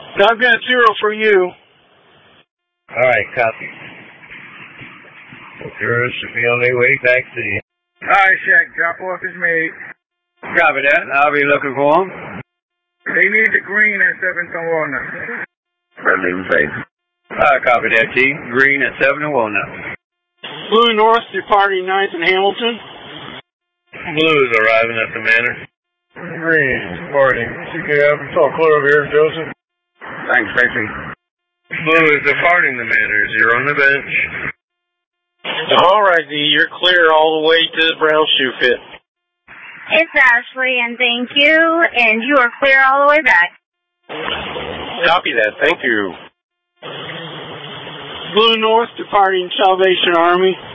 I've got 0 for you. All right, copy. Yours should be on their way back to you. All right, Shaq, drop off his mate. Copy that. I'll be looking for him. They need the green at 7 on Walnut. Friendly face. Copy that, T. Green at 7 and Walnut. Blue North departing 9th and Hamilton. Blue is arriving at the manor. Green, morning. CKF, it's all clear over here, Joseph. Thanks, Tracy. Blue is departing the manors. You're on the bench. All right, D, you're clear all the way to the Brown Shoe Fit. It's Ashley, and thank you, and you are clear all the way back. Copy that, thank you. Blue North departing Salvation Army.